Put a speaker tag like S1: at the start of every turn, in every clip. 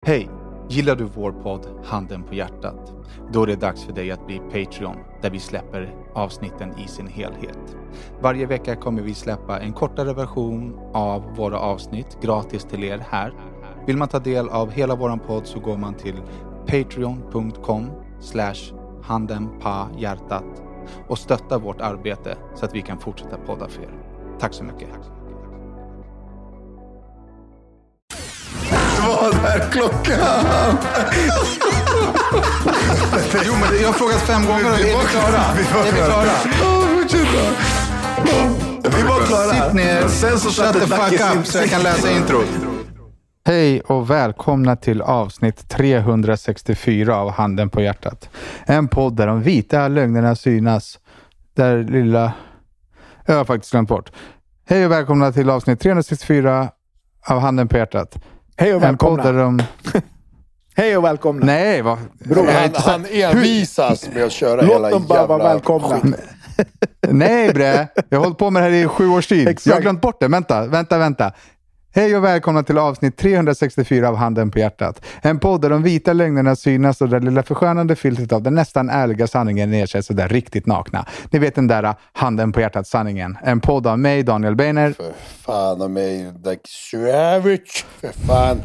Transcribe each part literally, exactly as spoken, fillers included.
S1: Hej! Gillar du vår podd Handen på hjärtat? Då är det dags för dig att bli Patreon, där vi släpper avsnitten i sin helhet. Varje vecka kommer vi släppa en kortare version av våra avsnitt gratis till er här. Vill man ta del av hela våran podd så går man till patreon.com slash handenpahjärtat och stöttar vårt arbete så att vi kan fortsätta podda för er. Tack så mycket!
S2: Vad är klockan?
S1: Jo, men jag har frågat fem gånger och är vi klara? Är vi klara?
S2: Vi var klara.
S1: Sitt ner,
S2: sen så
S1: shut the fuck up så jag kan läsa introt. Hej och välkomna till avsnitt trehundrasextiofyra av Handen på hjärtat. En podd där de vita lögnerna synas. Där lilla... Jag har faktiskt glömt bort. Hej och välkomna till avsnitt trehundrasextiofyra av Handen på hjärtat.
S3: Hej och välkomna.
S1: De...
S3: Hej och välkomna.
S1: Nej, vad...
S2: Bro, han, han envisas med att köra
S3: Låt
S2: hela
S3: dem bara
S2: jävla...
S3: vara välkomna.
S1: Nej bre, jag har hållit på med det här i sju års tid.
S3: Exakt.
S1: Jag har glömt bort det. Vänta, vänta, vänta. Hej och välkomna till avsnitt trehundrasextiofyra av Handen på hjärtat. En podd där de vita lögnerna synas och där lilla förskönande filtret av den nästan ärliga sanningen ersätts så där riktigt nakna. Ni vet den där Handen på hjärtat sanningen. En podd av mig, Daniel Beiner.
S2: För fan av mig, like Savage. För fan.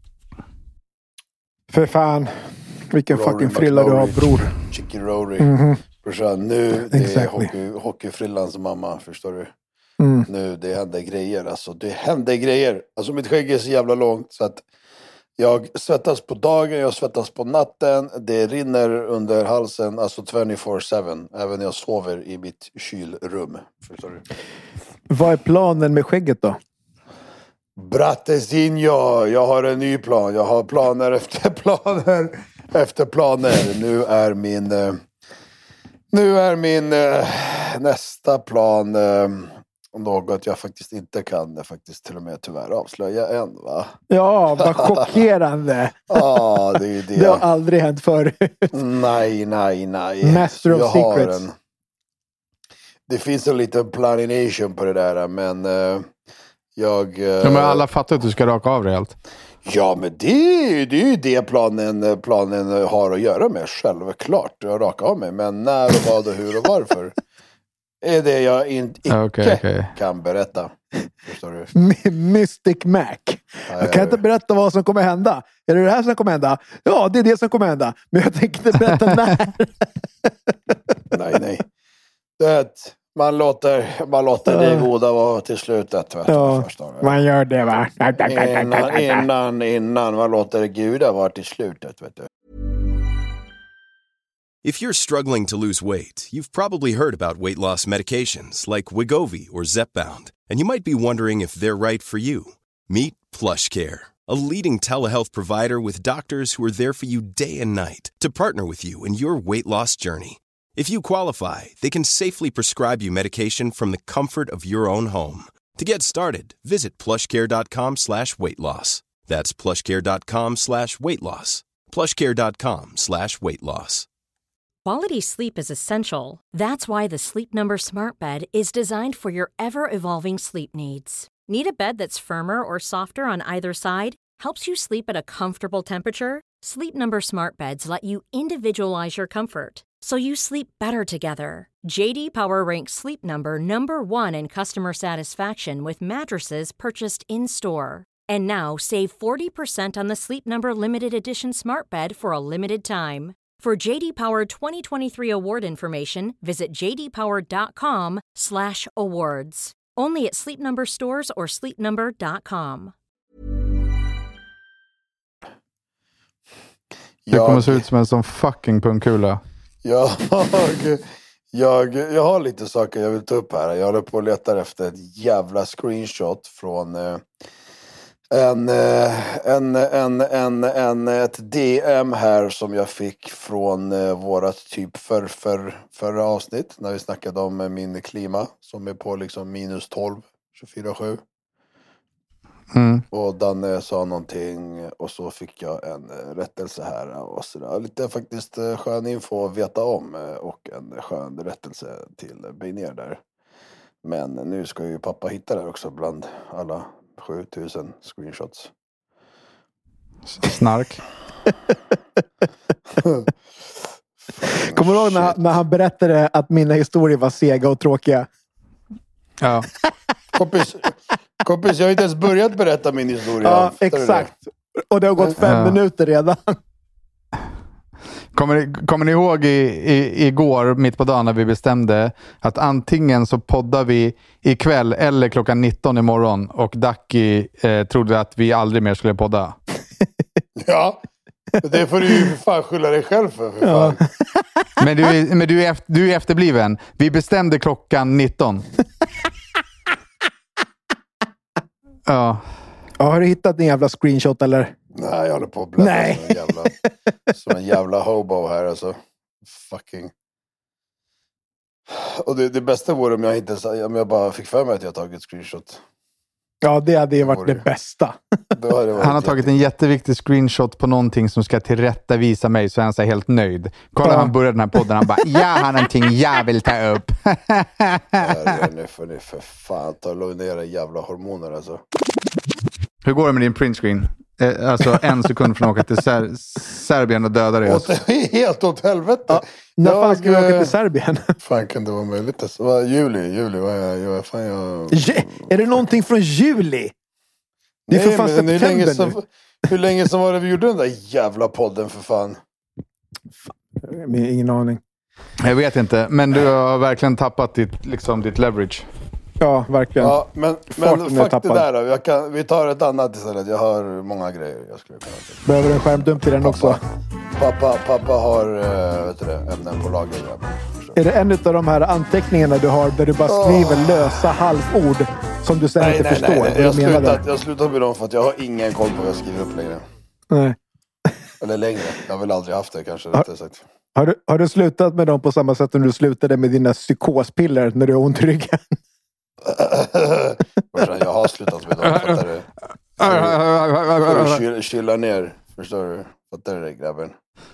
S3: För fan. Vilken
S2: Rory
S3: fucking frilla du har, bror.
S2: Chicky Rory.
S3: Mm-hmm.
S2: Brorsan, nu det
S3: Exactly.
S2: är hockey, hockeyfrillans mamma, förstår du?
S3: Mm.
S2: Nu, det händer grejer, alltså. Det händer grejer. Alltså mitt skägg är så jävla långt så att jag svettas på dagen, jag svettas på natten. Det rinner under halsen, alltså tjugofyra sju. Även när jag sover i mitt kylrum, förstår du?
S3: Vad är planen med skägget då?
S2: Brattesinho, jag har en ny plan. Jag har planer efter planer efter planer. Nu är min eh, nu är min eh, nästa plan eh, något jag faktiskt inte kan faktiskt till och med tyvärr avslöja än, va?
S3: Ja, vad chockerande.
S2: Ja, ah, det är ju det.
S3: Det har aldrig hänt förut.
S2: Nej, nej, nej.
S3: Master of
S2: jag har
S3: secrets.
S2: En, det finns en liten planination på det där, men eh, jag... Eh,
S1: Ja, men alla fattar att du ska raka av dig allt.
S2: Ja, men det, det är ju det planen, planen har att göra med, självklart. Att raka av mig, men när och vad och hur och varför är det jag in, icke
S1: Okay, okay.
S2: kan berätta. Förstår du?
S3: Mystic Mac. Jag kan inte berätta vad som kommer hända. Är det det här som kommer hända? Ja, det är det som kommer hända. Men jag tänker inte berätta när.
S2: Nej, nej. Det, man låter, man låter det goda vara till slutet. Vet
S3: Ja,
S2: förstår du?
S3: man gör det, va?
S2: Innan, innan, innan man låter det guda vara till slutet, vet du.
S4: If you're struggling to lose weight, you've probably heard about weight loss medications like Wegovy or Zepbound, and you might be wondering if they're right for you. Meet PlushCare, a leading telehealth provider with doctors who are there for you day and night to partner with you in your weight loss journey. If you qualify, they can safely prescribe you medication from the comfort of your own home. To get started, visit plushcare.com slash weight loss. That's plushcare.com slash weight loss. plushcare.com slash weight loss.
S5: Quality sleep is essential. That's why the Sleep Number Smart Bed is designed for your ever-evolving sleep needs. Need a bed that's firmer or softer on either side? Helps you sleep at a comfortable temperature? Sleep Number Smart Beds let you individualize your comfort, so you sleep better together. J D Power ranks Sleep Number number one in customer satisfaction with mattresses purchased in-store. And now, save forty percent on the Sleep Number Limited Edition Smart Bed for a limited time. For J D Power twenty twenty-three award information, visit jdpower.com slash awards. Only at Sleep Number stores or sleep number dot com.
S1: Det kommer
S2: Jag,
S1: se ut som en sån fucking pungkula.
S2: jag, jag, jag har lite saker jag vill ta upp här. Jag håller på och letar efter ett jävla screenshot från eh, en, eh, en, en, en, en, ett D M här som jag fick från eh, vårat typ för, för, förra avsnitt. När vi snackade om min klima som är på liksom minus tolv, tjugofyra sju.
S1: Mm.
S2: Och Danne sa någonting och så fick jag en rättelse här och sådär. Lite faktiskt skön info att veta om och en skön rättelse till Beiner där. Men nu ska ju pappa hitta där också bland alla sjutusen screenshots.
S1: Snark.
S3: Kommer du ihåg när, när han berättade att mina historier var sega och tråkiga?
S1: Ja.
S2: Kompis, kompis, jag har inte ens börjat berätta min historia.
S3: Ja, exakt. Och det har gått fem ja. minuter redan.
S1: Kommer, kommer ni ihåg i, i, igår, mitt på dagen, när vi bestämde att antingen så poddar vi ikväll eller klockan nitton imorgon, och Ducky eh, trodde att vi aldrig mer skulle podda.
S2: Ja, det får du ju för fan skylla dig själv för. för fan. Ja.
S1: Men, du är, men du, är efter, du är efterbliven. Vi bestämde klockan nitton. Ja.
S3: Ja, har du hittat en jävla screenshot eller?
S2: Nej, jag håller på att bläddra som en jävla, som en jävla hobo här alltså. Fucking. Och det, det bästa vore om jag inte om jag bara fick för mig att jag tagit screenshot.
S3: Ja, det hade ju varit det, det bästa.
S2: Det varit
S1: han har tagit en jätteviktig screenshot på någonting som ska tillrättavisa mig, så han är helt nöjd. Kolla, ja. Han började den här podden, han bara, jag har någonting jag vill ta upp.
S2: Ja, nu får ni för fan ta och lugna era jävla hormoner alltså.
S1: Hur går det med din printscreen? Eh, alltså en sekund från att åka till Ser- Serbien och döda dig.
S2: Åt, helt åt helvete. Ja,
S3: när jag, fan ska vi åka till Serbien?
S2: Fan kan det vara möjligt? Alltså, vad, juli, juli, vad är jag? Fan, jag...
S3: Je- är det någonting från juli? Det är
S2: Nej,
S3: för fan september
S2: hur länge,
S3: nu.
S2: som, hur länge som var det vi gjorde den där jävla podden för fan?
S3: fan ingen aning.
S1: Jag vet inte, men du har verkligen tappat ditt, liksom, ditt leverage.
S3: Ja, verkligen.
S2: Ja, men, men fuck det där då. Jag kan, vi tar ett annat istället. Jag har många grejer jag skulle kunna ta.
S3: Behöver en skärmdump till den
S2: pappa,
S3: också?
S2: Pappa, pappa har äh, vet du det, ämnen på lager.
S3: Är det en av de här anteckningarna du har där du bara skriver oh. lösa halvord som du sen
S2: nej,
S3: inte
S2: nej,
S3: förstår?
S2: Nej, nej. Jag har slutat, jag har slutat med dem för att jag har ingen koll på vad jag skriver upp längre.
S3: Nej.
S2: Eller längre. Jag har väl aldrig haft det kanske.
S3: Har,
S2: sagt.
S3: Har, du, har du slutat med dem på samma sätt som du slutade med dina psykospiller när du har ont i ryggen?
S2: Jag har slutat med dem. Fattar du? För, för att kyla ner. Förstår du? Fattar du det, grabben?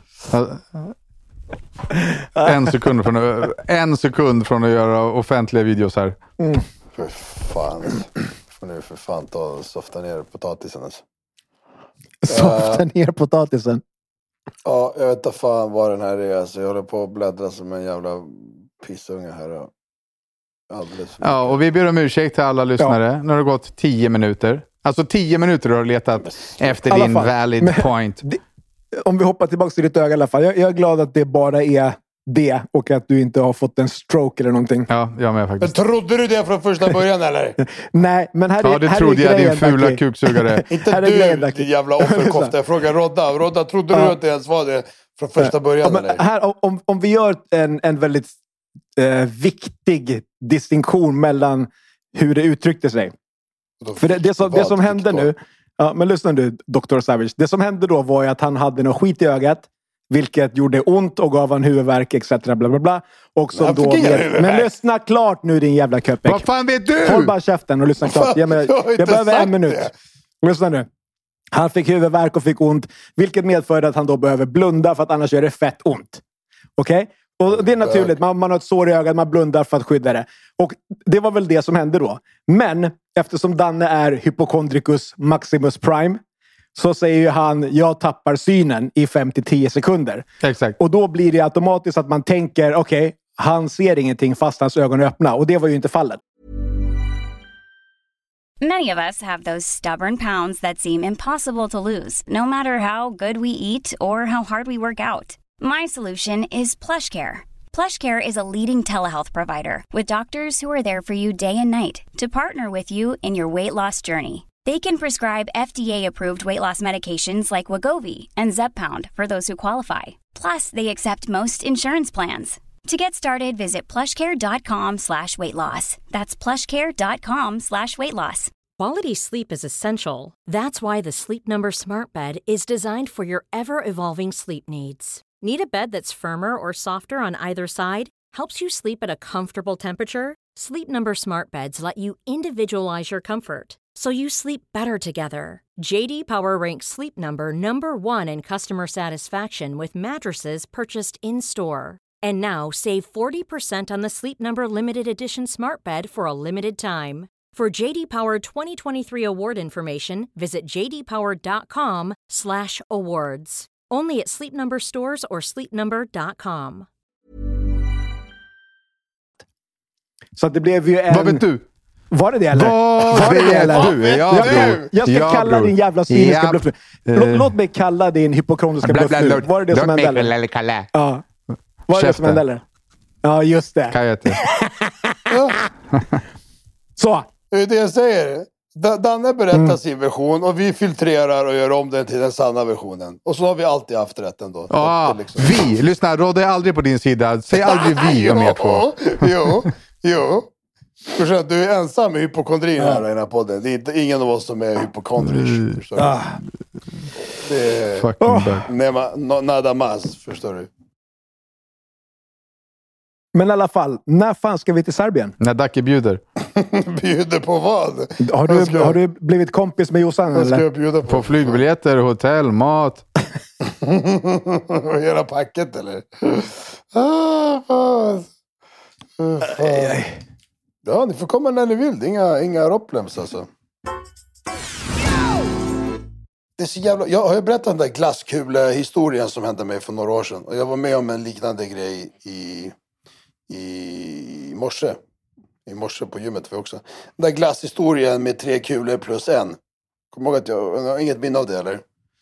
S1: En sekund från att, en sekund från att göra offentliga videos här.
S3: Mm.
S2: För fan. Får nu för fan ta och softa ner potatisen. Alltså.
S3: Softa uh, ner potatisen?
S2: Ja, jag vet inte fan vad den här är. Alltså, jag håller på att bläddra som en jävla pissunge här. Och
S1: ja, och vi ber om ursäkt till alla lyssnare. Ja. Nu har det gått tio minuter. Alltså tio minuter har du letat efter din fall. valid Men, point.
S3: Det, om vi hoppar tillbaka till ditt öga i alla fall. Jag, jag är glad att det bara är det och att du inte har fått en stroke eller någonting.
S1: Ja, jag med faktiskt.
S2: Men trodde du det från första början eller?
S3: Nej, men här är
S1: Ja, det
S3: här
S1: trodde
S3: är
S1: jag, din fula Daki. Kuksugare.
S2: Inte här du, grejen, din jävla offerkofta. Jag frågar Rodda. Rodda, trodde ja. du att det ens var det från första början
S3: ja, men
S2: eller?
S3: Här, om, om vi gör en, en väldigt eh, viktig distinktion mellan hur det uttryckte sig. För det, det som, det som hände nu, ja, men lyssna nu, doktor Savage. Det som hände då var ju att han hade något skit i ögat, vilket gjorde ont och gav han huvudvärk et cetera. Bla bla bla. Och som då med, men lyssna klart nu din jävla köpek.
S1: Vad fan vet du?
S3: Håll bara käften och lyssna klart. Jag, jag, jag, jag behöver en minut. Det. Lyssna nu. Han fick huvudvärk och fick ont, vilket medförde att han då behöver blunda för att annars gör det fett ont. Okej? Okay? Och det är naturligt, man, man har ett sår i ögat, man blundar för att skydda det. Och det var väl det som hände då. Men eftersom Danne är hypokondricus maximus prime, så säger ju han, jag tappar synen i fem till tio sekunder.
S1: Exakt.
S3: Och då blir det automatiskt att man tänker, okej, okay, han ser ingenting fast hans ögon är öppna. Och det var ju inte fallet.
S6: Many of us have those stubborn pounds that seem impossible to lose, no matter how good we eat or how hard we work out. My solution is PlushCare. PlushCare is a leading telehealth provider with doctors who are there for you day and night to partner with you in your weight loss journey. They can prescribe F D A-approved weight loss medications like Wegovy and Zepbound for those who qualify. Plus, they accept most insurance plans. To get started, visit plushcare.com slash weight loss. That's plushcare.com slash weight loss.
S5: Quality sleep is essential. That's why the Sleep Number Smart Bed is designed for your ever-evolving sleep needs. Need a bed that's firmer or softer on either side? Helps you sleep at a comfortable temperature? Sleep Number Smart Beds let you individualize your comfort, so you sleep better together. J D Power ranks Sleep Number number one in customer satisfaction with mattresses purchased in-store. And now, save forty percent on the Sleep Number Limited Edition Smart Bed for a limited time. For J D Power twenty twenty-three award information, visit j d power dot com slash awards. Only at Sleep Number stores or sleep number dot com.
S3: Så det blev ju en...
S1: Vad vet du?
S3: Var det det eller?
S1: Vad
S3: var det det, eller?
S1: du? Ja,
S3: jag, jag ska
S1: ja,
S3: kalla
S1: bror.
S3: din jävla cyniska
S1: ja.
S3: bluff nu. Låt, uh, låt mig kalla din hypokondriska bluff nu. Var det det som hände eller?
S1: Kalle.
S3: Ja. Var det det som hände eller? Ja, just det.
S1: Kan jag inte.
S3: Så.
S2: Det är det jag säger. Danne berättar mm. sin version och vi filtrerar och gör om den till den sanna versionen. Och så har vi alltid haft rätt ändå.
S1: Ah,
S2: liksom...
S1: Vi! Lyssna, råder aldrig på din sida. Säg aldrig vi om er två.
S2: Jo, jo. Du är ensam med hypokondrin här i den här podden. Det är inte, ingen av oss som är hypokondrisk.
S3: Mm. Ah.
S2: Det är...
S1: Fucking oh.
S2: Nema, no, nada mas, förstår du.
S3: Men i alla fall, när fan ska vi till Serbien?
S1: När Dacke bjuder.
S2: Bjuder på vad?
S3: Har du, ska... har du blivit kompis med Jossan?
S2: Vad ska jag bjuda på?
S1: På flygbiljetter, hotell, mat.
S2: Hela packet eller? Ah, fan. Uh, fan. Ja, ni får komma när ni vill. Det är inga, inga ropplems alltså. Det är så jävla... Jag har ju berättat den där glasskule-historien som hände mig för några år sedan. Och jag var med om en liknande grej i, i morse. I morse på gymmet för också. Den där glasshistorien med tre kulor plus en. Kommer ihåg att jag, jag har inget minne av det eller?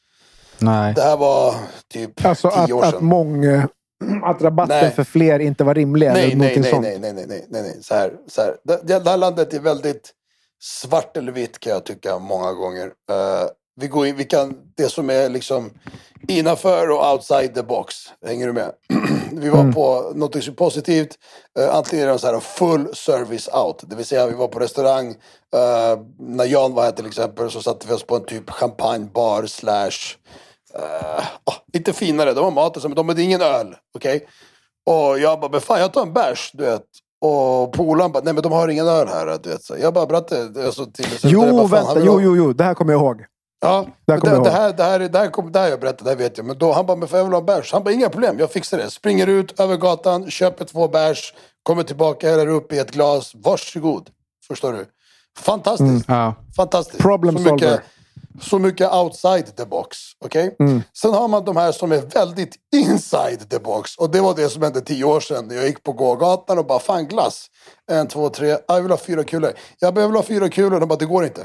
S1: Nej.
S2: Det här var typ
S3: alltså
S2: tio
S3: att,
S2: år sedan.
S3: Att många... Att rabatten
S2: nej.
S3: för fler inte var rimlig
S2: nej,
S3: eller
S2: nej, nej,
S3: sånt.
S2: nej, nej, nej, nej, nej, nej, så här, så här. Det, det här landet är väldigt svart eller vitt kan jag tycka många gånger. Uh, vi går in, vi kan, det som är liksom innanför och outside the box. Hänger du med? Vi var mm. på något så positivt. Uh, antingen är det så här full service out. Det vill säga vi var på restaurang. Uh, när Jan var här till exempel så satte vi oss på en typ champagnebar slash... Uh, oh, lite finare, de har mat men de hade ingen öl, okej? Okay? Och jag bara, men fan jag tar en bärs, du vet. Och polaren bara, nej men de har ingen öl här, du vet. Så jag bara berättade alltså, till
S3: Jo,
S2: bara,
S3: vänta, jo, jo, jo, det här kommer jag ihåg.
S2: Ja,
S3: det här,
S2: det,
S3: jag
S2: det, här, det, här, det, här kom, det här jag berättade, det här vet jag. Men då, han bara, men får jag vill ha en bärs? Han bara, inga problem, jag fixar det. Springer ut över gatan, köper två bärs, kommer tillbaka, häller upp i ett glas, varsågod. Förstår du? Fantastiskt.
S1: Mm, ja.
S2: Fantastiskt.
S3: Problem
S2: så mycket,
S3: solver.
S2: Så mycket outside the box, okej? Okay? Mm. Sen har man de här som är väldigt inside the box. Och det var det som hände tio år sedan. Jag gick på gågatan och bara, fan glass. En, två, tre, jag vill ha fyra kulor. Jag behöver ha fyra kulor, de bara, det går inte.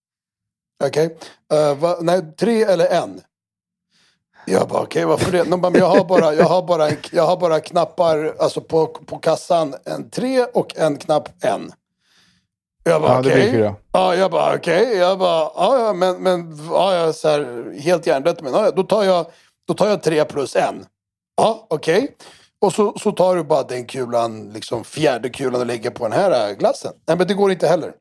S2: Okej? Okay? Uh, nej, tre eller en. Jag bara, okej, okay, varför det? De bara, men jag har bara, jag har bara, jag har bara knappar, alltså på, på kassan, en tre och en knapp en. Jag bara,
S1: ja, det
S2: okej.
S1: blir fyra.
S2: Ja, jag bara, okej. Okay. Jag bara, ja, ja, men, men, ja, jag så här, helt hjärndött, men ja, då tar jag, då tar jag tre plus en. Ja, okej. Okay. Och så, så tar du bara den kulan, liksom fjärde kulan och lägger på den här glassen. Nej, men det går inte heller.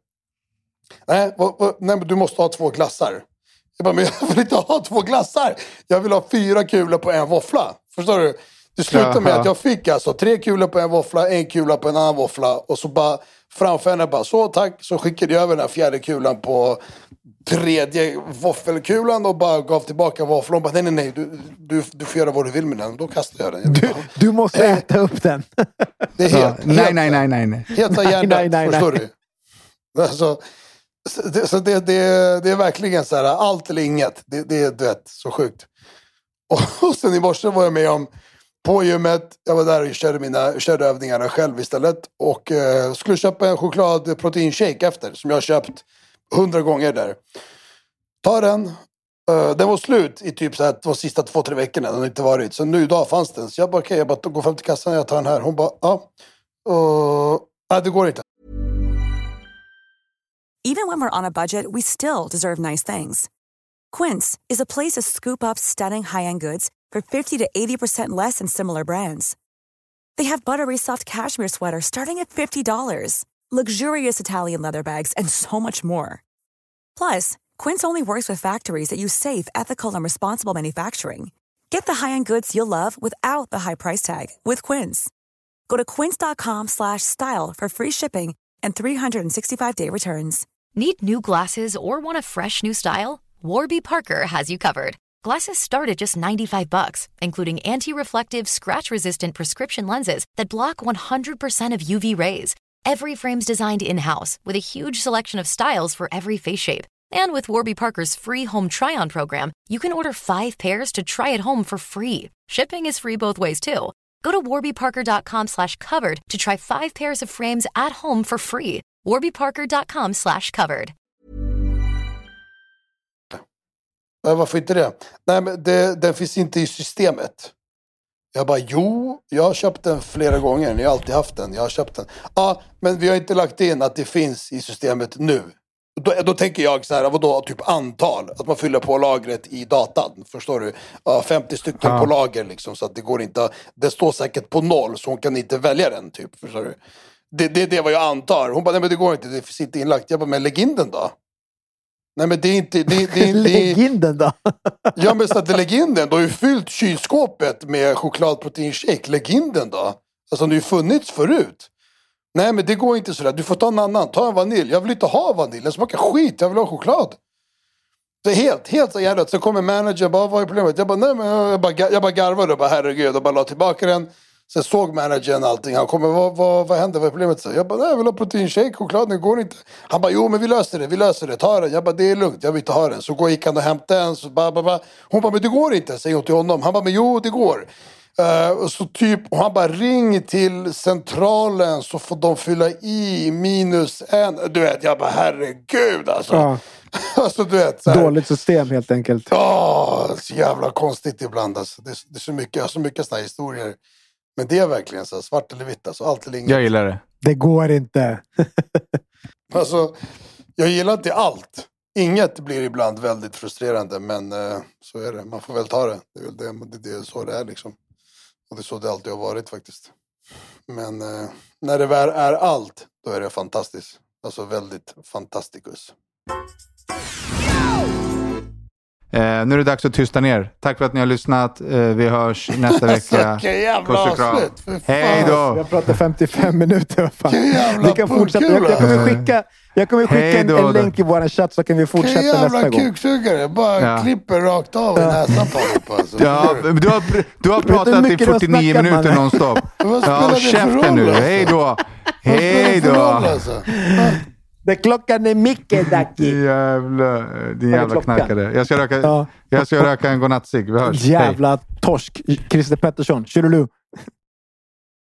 S2: Nej, vad, vad, nej men du måste ha två glassar. Jag bara, men jag vill inte ha två glassar. Jag vill ha fyra kulor på en våffla. Förstår du? Det slutade med att jag fick alltså tre kulor på en våffla, en kula på en annan våffla. Och så bara framför henne bara, så tack. Så skickade jag över den här fjärde kulan på tredje våffelkulan och bara gav tillbaka våfflan. Och bara, nej, nej, nej, du, du, du får göra vad du vill med den. Då kastar jag den. Jag
S3: du, du måste äta upp den.
S2: Det är helt,
S1: ja, nej,
S2: helt,
S1: nej, nej, nej, nej.
S2: Helt hjärndött, förstår nej. du? Alltså, det, så det, det, det är verkligen så här, allt eller inget. Det, det är, du vet, så sjukt. Och, och sen i morse var jag med om på gymmet, jag var där och körde, mina, körde övningarna själv istället. Och eh, skulle köpa en chokladproteinshake efter. Som jag har köpt hundra gånger där. Ta den. Uh, den var slut i typ så här, de sista två, tre veckorna. Den har inte varit. Så nu idag fanns den. Så jag bara, okej, okay, jag bara går fram till kassan och jag tar den här. Hon bara, ja. Uh, nej, det går inte.
S7: Even when we're on a budget, we still deserve nice things. Quince is a place to scoop up stunning high-end goods for fifty to eighty percent less than similar brands. They have buttery soft cashmere sweaters starting at fifty dollars, luxurious Italian leather bags, and so much more. Plus, Quince only works with factories that use safe, ethical, and responsible manufacturing. Get the high-end goods you'll love without the high price tag with Quince. Go to quince.com slash style for free shipping and three sixty-five day returns.
S8: Need new glasses or want a fresh new style? Warby Parker has you covered. Glasses start at just ninety-five bucks, including anti-reflective, scratch-resistant prescription lenses that block one hundred percent of U V rays. Every frame's designed in-house with a huge selection of styles for every face shape. And with Warby Parker's free home try-on program, you can order five pairs to try at home for free. Shipping is free both ways too. Go to warbyparker.com slash covered to try five pairs of frames at home for free. warbyparker.com slash covered.
S2: Varför inte det? Nej, men det, den finns inte i systemet. Jag bara, jo, jag har köpt den flera gånger. Ni har alltid haft den, jag har köpt den. Ja, men vi har inte lagt in att det finns i systemet nu. Då, då tänker jag så här, vadå, typ antal. Att man fyller på lagret i datan, förstår du? Ja, femtio stycken ja. På lager liksom, så att det går inte. Det står säkert på noll, så hon kan inte välja den typ, förstår du? Det, det, det är vad jag antar. Hon bara, nej men det går inte, det finns inte inlagt. Jag bara, men lägg in den då. Nej men det är inte... Det, det, det,
S3: lägg in den då.
S2: Ja men så att lägg in den. Du har ju fyllt kylskåpet med chokladproteinshake. Lägg in den då. Alltså det har ju funnits förut. Nej men det går inte sådär. Du får ta en annan. Ta en vanilj. Jag vill inte ha vanilj. Den smakar skit. Jag vill ha choklad. Det är helt, helt så jävla. Så kommer managern bara, vad är problemet? Jag bara, nej men jag bara, jag bara garvade och bara, herregud. Och bara la tillbaka den. Sen såg managern allting. Han kommer, vad, vad, vad hände? Vad är problemet? Jag bara, nej jag vill ha proteinshake. Choklad, det går inte. Han bara, jo men vi löser det. Vi löser det. Ta den. Jag bara, det är lugnt. Jag vill inte ha den. Så går gick han och hämtade en. Så bara, bara. Hon bara, men det går inte. Säger hon till honom. Han bara, men jo det går. Uh, och så typ, och han bara, ring till centralen så får de fylla i minus en. Du vet, jag bara, herregud alltså. Ja. Alltså du vet. Så här,
S3: dåligt system helt enkelt.
S2: Ja, oh, så jävla konstigt ibland alltså. Det, det är så mycket, så mycket såna här historier. Men det är verkligen så, svart eller vitt alltså, allt eller inget.
S1: Jag gillar det.
S3: Det går inte.
S2: Alltså, jag gillar inte allt. Inget blir ibland väldigt frustrerande, men uh, så är det. Man får väl ta det. Det är, väl det, det, det är så det är liksom. Och det är så det alltid har varit faktiskt. Men uh, när det väl är allt, då är det fantastiskt. Alltså väldigt fantasticus.
S1: Eh, nu är det dags att tysta ner. Tack för att ni har lyssnat. Eh, vi hörs nästa vecka.
S2: Puss och kram.
S1: Hej då!
S3: Jag har pratat femtiofem minuter. Vad fan. Vi kan fortsätta. Jag, jag kommer skicka, jag kommer skicka en, en länk i vår chatt så kan vi fortsätta nästa gång.
S2: Jävla kuksugare. Bara ja. Klipper rakt av i näsan på honom. Alltså.
S1: Ja, du har, du har pratat i fyrtionio minuter man. nonstop. Ja, käften nu. Hej då! Hej då!
S3: Det klockan är mycket, Daki.
S1: Jävla, din jävla knarkare. Jag ska röka, ja. jag ska röka en godnattcigg. Vi hörs.
S3: Jävla Hej. Torsk. Christer Pettersson. Tjurulu.